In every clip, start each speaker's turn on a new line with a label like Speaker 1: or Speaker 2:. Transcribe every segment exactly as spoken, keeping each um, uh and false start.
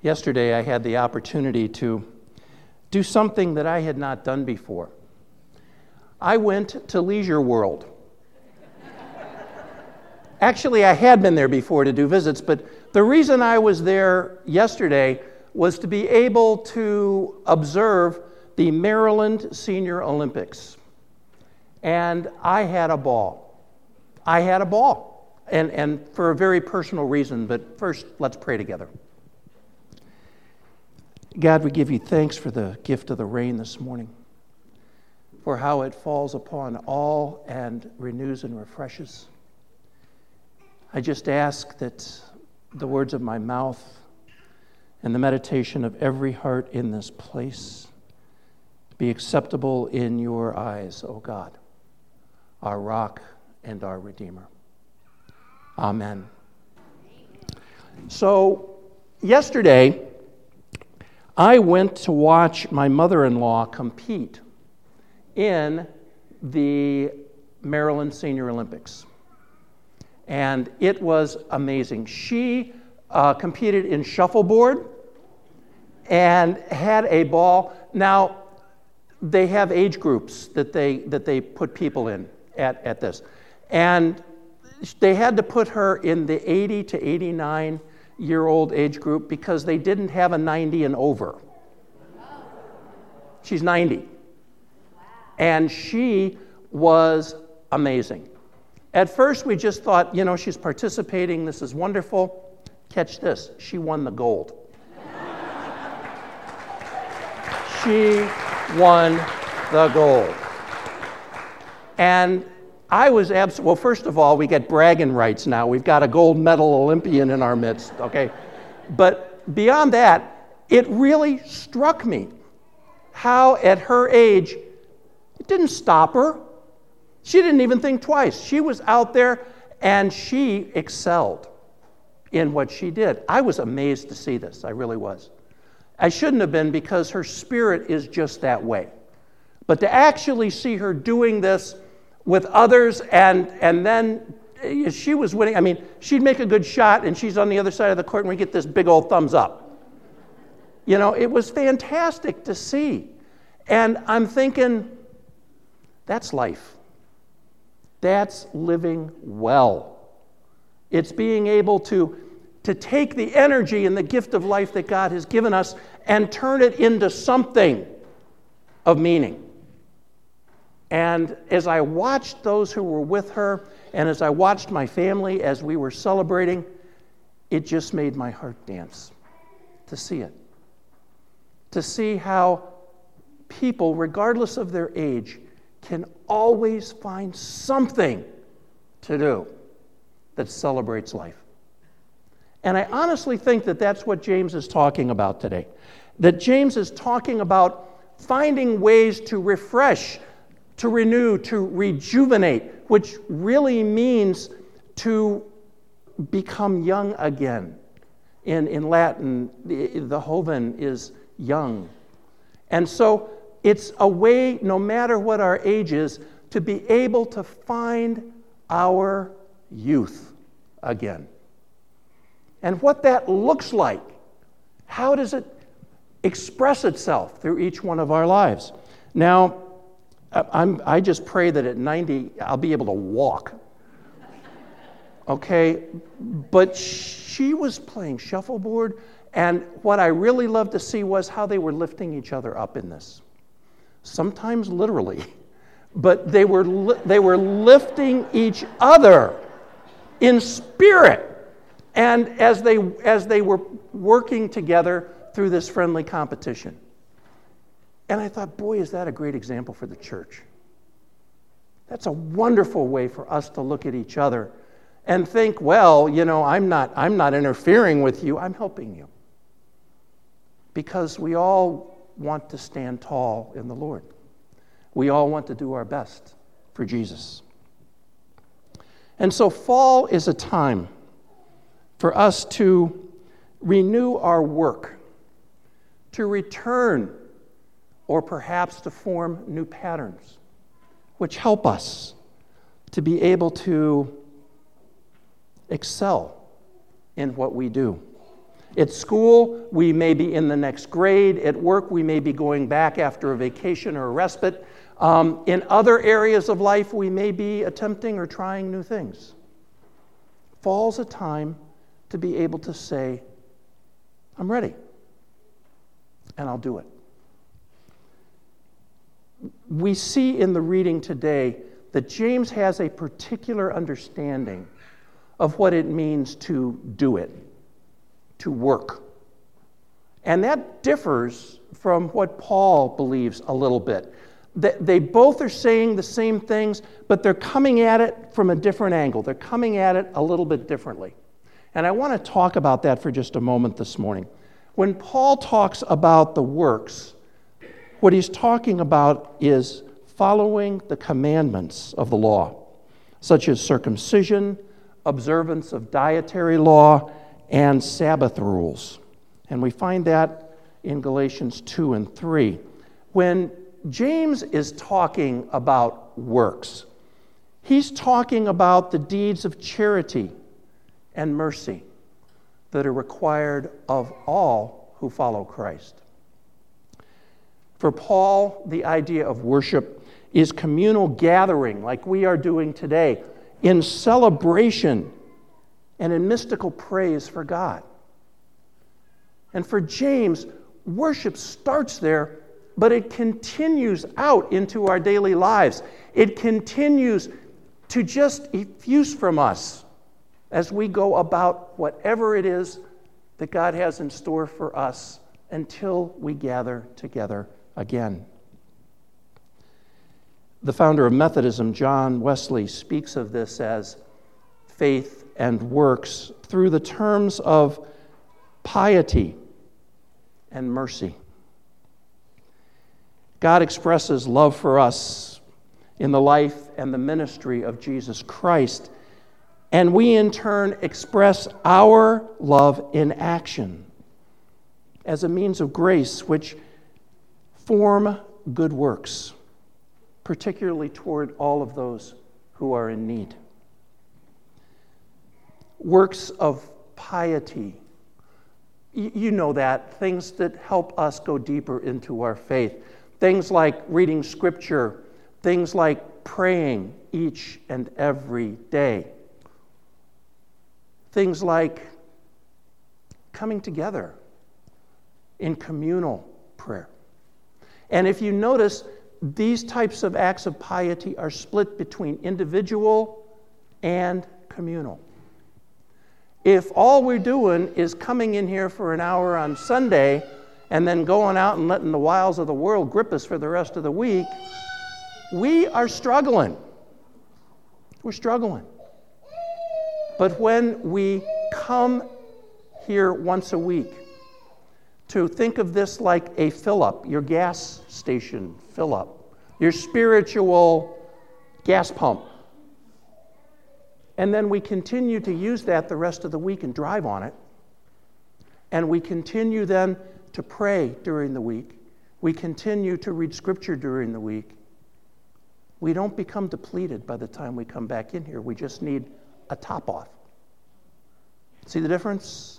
Speaker 1: Yesterday, I had the opportunity to do something that I had not done before. I went to Leisure World. Actually, I had been there before to do visits, but the reason I was there yesterday was to be able to observe the Maryland Senior Olympics. And I had a ball. I had a ball, and, and for a very personal reason, but first, let's pray together. God, we give you thanks for the gift of the rain this morning, for how it falls upon all and renews and refreshes. I just ask that the words of my mouth and the meditation of every heart in this place be acceptable in your eyes, O God, our rock and our Redeemer. Amen. So, yesterday, I went to watch my mother-in-law compete in the Maryland Senior Olympics. And it was amazing. She uh, competed in shuffleboard and had a ball. Now, they have age groups that they that they put people in at, at this. And they had to put her in the eighty to eighty-nine year old age group because they didn't have a ninety and over. She's ninety. And she was amazing. At first, we just thought, you know, she's participating. This is wonderful. Catch this. She won the gold. She won the gold. And I was absolutely, well, first of all, we get bragging rights now. We've got a gold medal Olympian in our midst, okay? But beyond that, it really struck me how at her age, it didn't stop her. She didn't even think twice. She was out there and she excelled in what she did. I was amazed to see this. I really was. I shouldn't have been because her spirit is just that way. But to actually see her doing this with others and and then she was winning. I mean, she'd make a good shot and she's on the other side of the court and we get this big old thumbs up. You know, it was fantastic to see. And I'm thinking, that's life. That's living well. It's being able to, to take the energy and the gift of life that God has given us and turn it into something of meaning. And as I watched those who were with her, and as I watched my family as we were celebrating, it just made my heart dance to see it. To see how people, regardless of their age, can always find something to do that celebrates life. And I honestly think that that's what James is talking about today. That James is talking about finding ways to refresh, to renew, to rejuvenate, which really means to become young again. In, in Latin, the, the joven is young. And so it's a way, no matter what our age is, to be able to find our youth again. And what that looks like, how does it express itself through each one of our lives? Now, I'm, I just pray that at ninety, I'll be able to walk. Okay? But she was playing shuffleboard, and what I really loved to see was how they were lifting each other up in this. Sometimes literally, but they were li- they were lifting each other in spirit, and as they as they were working together through this friendly competition. And I thought, boy, is that a great example for the church. That's a wonderful way for us to look at each other and think, well, you know, I'm not I'm not interfering with you, I'm helping you. Because we all want to stand tall in the Lord. We all want to do our best for Jesus. And so fall is a time for us to renew our work, to return, or perhaps to form new patterns, which help us to be able to excel in what we do. At school, we may be in the next grade. At work, we may be going back after a vacation or a respite. Um, in other areas of life, we may be attempting or trying new things. Fall's a time to be able to say, I'm ready, and I'll do it. We see in the reading today that James has a particular understanding of what it means to do it, to work. And that differs from what Paul believes a little bit. They both are saying the same things, but they're coming at it from a different angle. They're coming at it a little bit differently. And I want to talk about that for just a moment this morning. When Paul talks about the works, what he's talking about is following the commandments of the law, such as circumcision, observance of dietary law, and Sabbath rules. And we find that in Galatians two and three. When James is talking about works, he's talking about the deeds of charity and mercy that are required of all who follow Christ. For Paul, the idea of worship is communal gathering like we are doing today in celebration and in mystical praise for God. And for James, worship starts there, but it continues out into our daily lives. It continues to just effuse from us as we go about whatever it is that God has in store for us until we gather together again. The founder of Methodism, John Wesley, speaks of this as faith and works through the terms of piety and mercy. God expresses love for us in the life and the ministry of Jesus Christ, and we in turn express our love in action as a means of grace which form good works, particularly toward all of those who are in need. Works of piety, you know that, things that help us go deeper into our faith. Things like reading Scripture, things like praying each and every day. Things like coming together in communal prayer. And if you notice, these types of acts of piety are split between individual and communal. If all we're doing is coming in here for an hour on Sunday and then going out and letting the wiles of the world grip us for the rest of the week, we are struggling. We're struggling. But when we come here once a week, to think of this like a fill-up, your gas station fill-up, your spiritual gas pump. And then we continue to use that the rest of the week and drive on it. And we continue then to pray during the week. We continue to read Scripture during the week. We don't become depleted by the time we come back in here. We just need a top off. See the difference?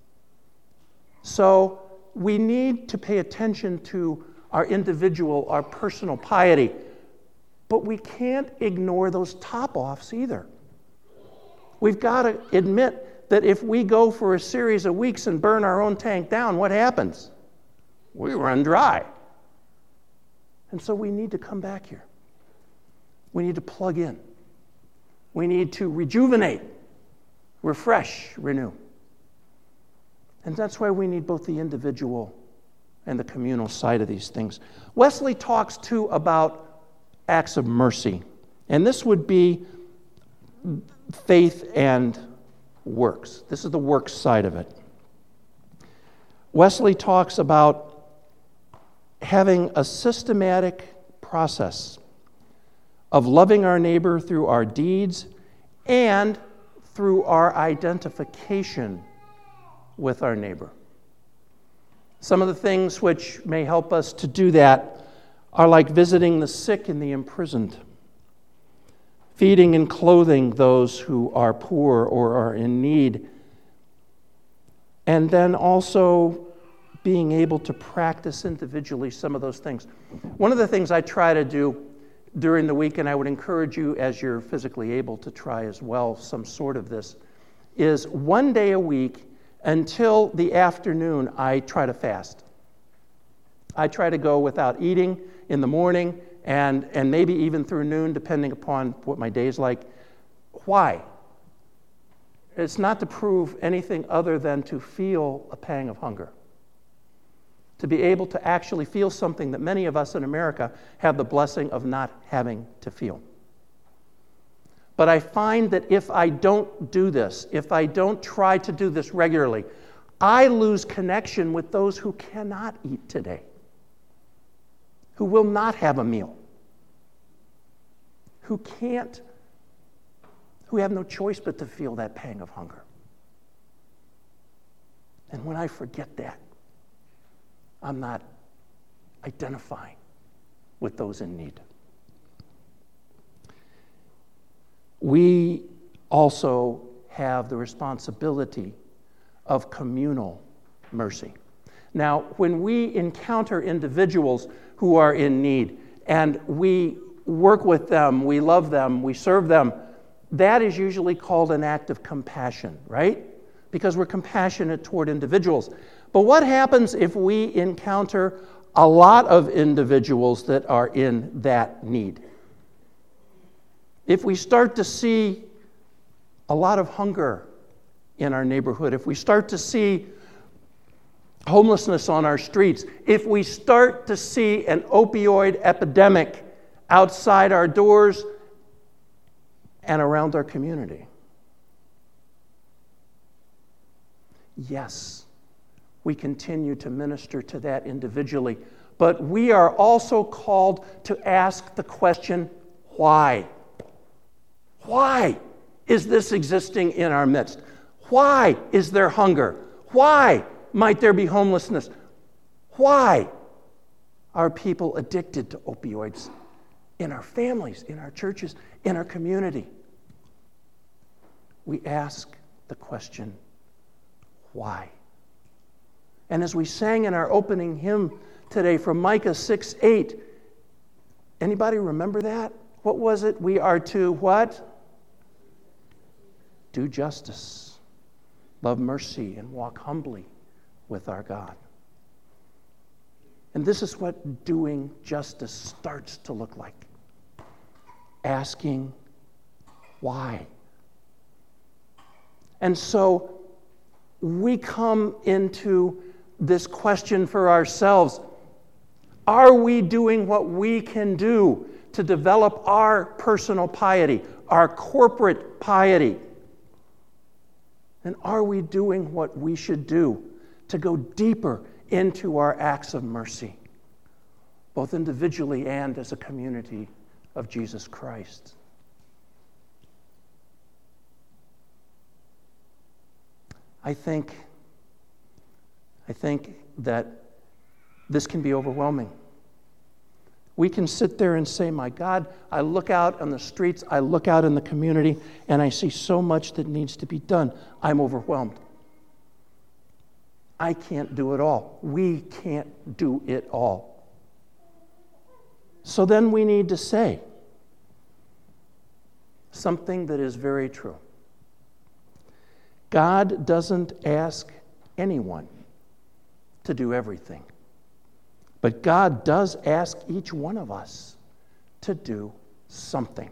Speaker 1: So we need to pay attention to our individual, our personal piety. But we can't ignore those top offs either. We've got to admit that if we go for a series of weeks and burn our own tank down, what happens? We run dry. And so we need to come back here. We need to plug in. We need to rejuvenate, refresh, renew. And that's why we need both the individual and the communal side of these things. Wesley talks too about acts of mercy. And this would be faith and works. This is the works side of it. Wesley talks about having a systematic process of loving our neighbor through our deeds and through our identification with our neighbor. Some of the things which may help us to do that are like visiting the sick and the imprisoned, feeding and clothing those who are poor or are in need, and then also being able to practice individually some of those things. One of the things I try to do during the week, and I would encourage you as you're physically able to try as well some sort of this, is one day a week until the afternoon I try to fast. I try to go without eating in the morning and, and maybe even through noon, depending upon what my day's like. Why? It's not to prove anything other than to feel a pang of hunger. To be able to actually feel something that many of us in America have the blessing of not having to feel. But I find that if I don't do this, if I don't try to do this regularly, I lose connection with those who cannot eat today, who will not have a meal, who can't, who have no choice but to feel that pang of hunger. And when I forget that, I'm not identifying with those in need. We also have the responsibility of communal mercy. Now, when we encounter individuals who are in need and we work with them, we love them, we serve them, that is usually called an act of compassion, right? Because we're compassionate toward individuals. But what happens if we encounter a lot of individuals that are in that need? If we start to see a lot of hunger in our neighborhood, if we start to see homelessness on our streets, if we start to see an opioid epidemic outside our doors and around our community, yes, we continue to minister to that individually, but we are also called to ask the question, why? Why is this existing in our midst? Why is there hunger? Why might there be homelessness? Why are people addicted to opioids in our families, in our churches, in our community? We ask the question, why? And as we sang in our opening hymn today from Micah six eight, anybody remember that? What was it? We are to what? Do justice, love mercy, and walk humbly with our God. And this is what doing justice starts to look like. Asking why. And so we come into this question for ourselves. Are we doing what we can do to develop our personal piety, our corporate piety? And are we doing what we should do to go deeper into our acts of mercy, both individually and as a community of Jesus Christ? I think, I think that this can be overwhelming. We can sit there and say, my God, I look out on the streets, I look out in the community, and I see so much that needs to be done. I'm overwhelmed. I can't do it all. We can't do it all. So then we need to say something that is very true. God doesn't ask anyone to do everything. But God does ask each one of us to do something.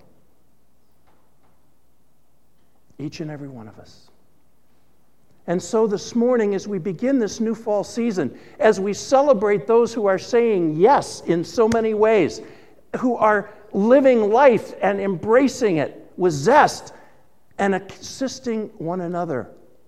Speaker 1: Each and every one of us. And so this morning, as we begin this new fall season, as we celebrate those who are saying yes in so many ways, who are living life and embracing it with zest and assisting one another,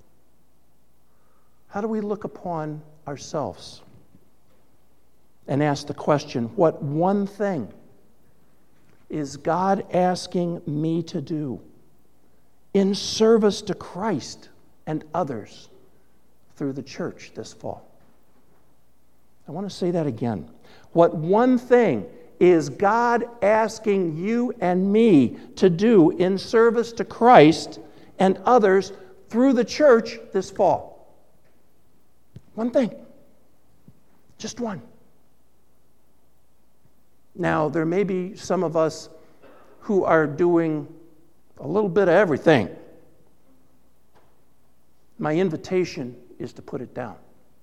Speaker 1: how do we look upon ourselves? And ask the question, what one thing is God asking me to do in service to Christ and others through the church this fall? I want to say that again. What one thing is God asking you and me to do in service to Christ and others through the church this fall? One thing. Just one. Now, there may be some of us who are doing a little bit of everything. My invitation is to put it down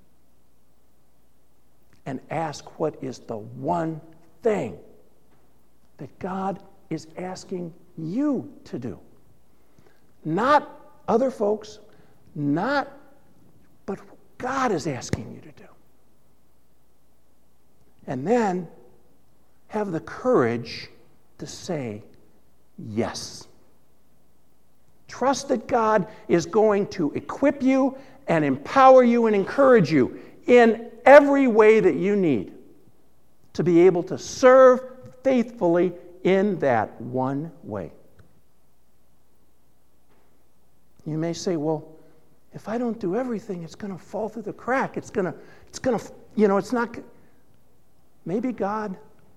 Speaker 1: and ask what is the one thing that God is asking you to do. Not other folks, not, but what God is asking you to do. And then have the courage to say yes. Trust that God is going to equip you and empower you and encourage you in every way that you need to be able to serve faithfully in that one way. You may say, well, if I don't do everything, it's going to fall through the crack. It's going to, it's going to, you know, it's not. Maybe God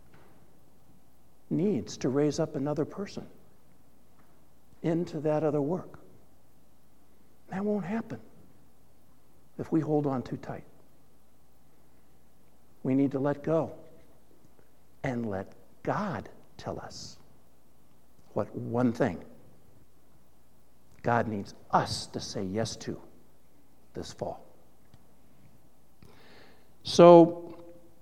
Speaker 1: needs to raise up another person into that other work. That won't happen if we hold on too tight. We need to let go and let God tell us what one thing God needs us to say yes to this fall. So,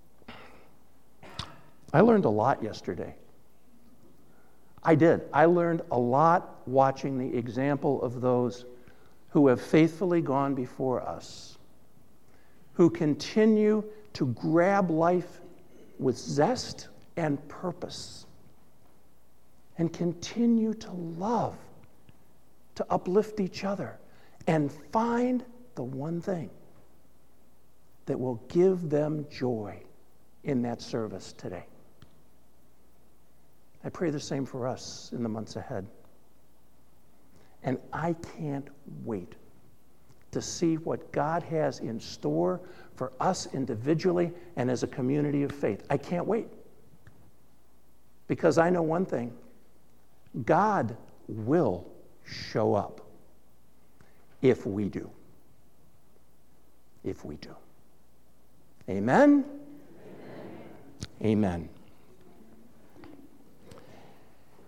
Speaker 1: I learned a lot yesterday. I did. I learned a lot watching the example of those who have faithfully gone before us, who continue to grab life with zest and purpose, and continue to love, to uplift each other, and find the one thing that will give them joy in that service today. I pray the same for us in the months ahead. And I can't wait to see what God has in store for us individually and as a community of faith. I can't wait. Because I know one thing. God will show up if we do. If we do. Amen? Amen. Amen.